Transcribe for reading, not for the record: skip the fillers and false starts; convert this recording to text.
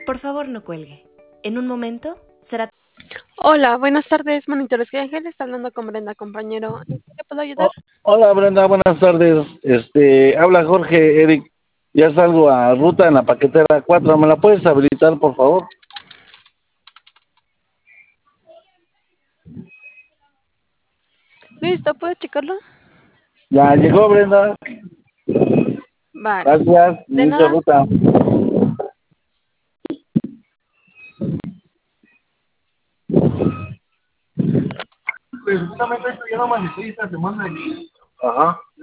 Por favor, no cuelgue. En un momento será... Hola, buenas tardes, monitores. ¿Qué Ángel está hablando con Brenda, compañero? ¿En qué le puedo ayudar? Hola Brenda, buenas tardes. Habla Jorge Eric. Ya salgo a ruta en la paquetera 4. ¿Me la puedes habilitar, por favor? Listo, ¿puedo checarlo? Ya llegó Brenda. Vale. Gracias. De Inicio nada. ruta. Precisamente esto ya no amanecí esta semana aquí. Ajá.